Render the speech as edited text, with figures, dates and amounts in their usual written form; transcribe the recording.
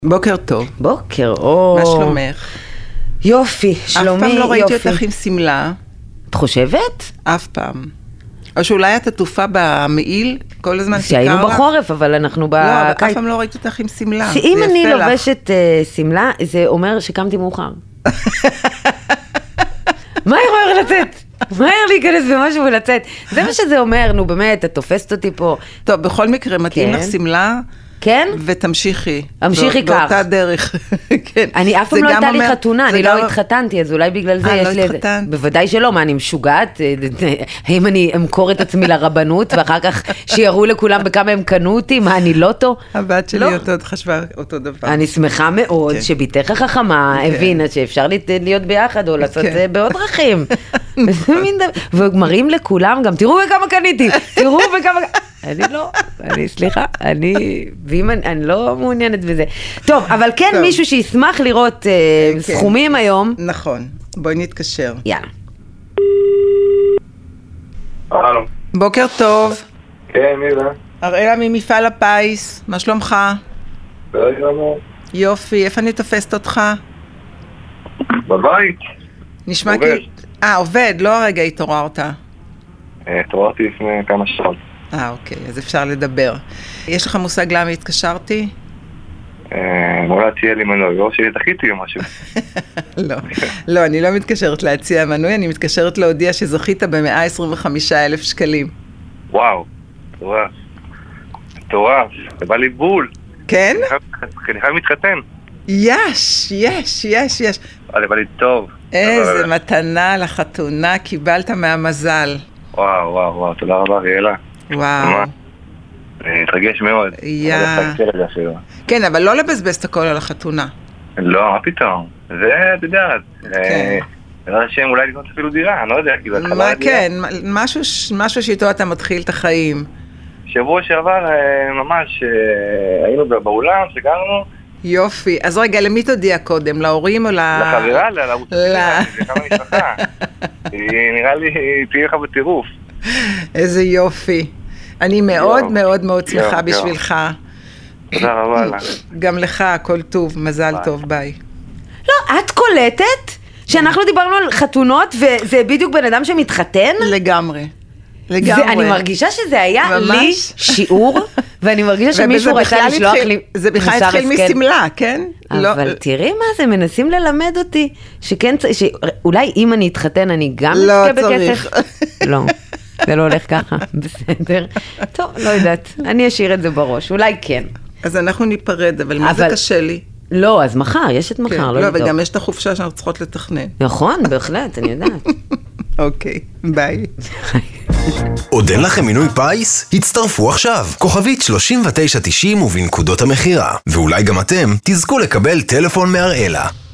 בוקר טוב. בוקר אור. מה שלומך? יופי, שלומי יופי. אף פעם לא ראיתי אותך עם סמלה. את חושבת? אף פעם. או שאולי את עטופה במעיל, כל הזמן חיכה לך. שהיינו בחורף, אבל אנחנו לא, אבל בקיץ. אף פעם לא ראיתי אותך עם סמלה. אם אני לובשת סמלה, זה אומר שקמתי מאוחר. מה יכול לצאת? מהר להיכנס במשהו ולצאת. זה מה שזה אומר, נו באמת, את תופסת אותי פה. טוב, בכל מקרה, מתאים לך סמלה. כן? ותמשיכי. המשיכי כך. באותה דרך. אני אף פעם לא הייתה לי חתונה, אני לא התחתנתי, אז אולי בגלל זה יש לי איזה... בוודאי שלא, מה, אני משוגעת? האם אני אמכור את עצמי לרבנות, ואחר כך שיראו לכולם בכמה הם קנו אותי, מה, אני לא טוב? הבת שלי חשבה אותו דבר. אני שמחה מאוד שביתך החכמה הבינה שאפשר להיות ביחד, או לעשות בעוד דרכים. ומראים לכולם גם, תראו בכמה קניתי, תראו בכמה... סליחה, ואם אני לא מעוניינת בזה. טוב, אבל כן מישהו שישמח לראות סכומים היום. נכון, בואי נתקשר. יאללה. הלו. בוקר טוב. כן, מי זה? הראלה ממפעל הפיס, מה שלומך? בסדר גמור. יופי, איפה אני תופסת אותך? בבית. נשמע כי... עובד, לא הרגע התעוררת. התעוררתי לפני כמה שעות. אוקיי, אז אפשר לדבר. יש לך מושג למה התקשרתי? אולי תהיה לי מנוי, או שדחיתי או משהו. לא, אני לא מתקשרת להציע מנוי, אני מתקשרת להודיע שזכית ב-125,000 שקלים. וואו, מטורף, זה בא לי בול. כן? אני חייב מתחתן. יש. זה בא לי טוב. איזה מתנה לחתונה קיבלת מהמזל. וואו, תודה רבה, ריאלה. וואו. אני מתרגש מאוד. כן, אבל לא לבזבז את הכל על החתונה. לא, מה פתאום? זה, אתה יודע, נראה שהם אולי לקנות אפילו דירה, אני לא יודע. כן, משהו שאיתו אתה מתחיל את החיים. שבוע שעבר ממש היינו באולם, סגרנו. יופי, אז רגע, למי תודיע קודם? להורים או לחברה, לכמה משפחה. נראה לי תהיה לך בטירוף. איזה יופי. אני מאוד מאוד מאוד שמחה בשבילך. תודה רבה לך. גם לך, הכל טוב, מזל טוב, ביי. לא, את קולטת שאנחנו דיברנו על חתונות וזה בדיוק בן אדם שמתחתן? לגמרי. ואני מרגישה שזה היה לי שיעור, ואני מרגישה שמישהו רצה לשלוח לי זה בכלל התחיל מסמלה, כן? אבל תראי מה זה, מנסים ללמד אותי, שאולי אם אני אתחתן אני גם אזכה בכסף. לא, זה לא הולך ככה, בסדר. טוב, לא יודעת, אני אשאיר את זה בראש, אולי כן. אז אנחנו ניפרד, אבל מה זה קשה לי? לא, אז מחר, יש את מחר, לא, וגם יש את החופשה שאנחנו צריכות לתכנן. נכון, בהחלט, אני יודעת. אוקיי, ביי. עוד אין לכם מינוי פייס? הצטרפו עכשיו, כוכבית 3990 ובנקודות המחירה. ואולי גם אתם תזכו לקבל טלפון מהראלה.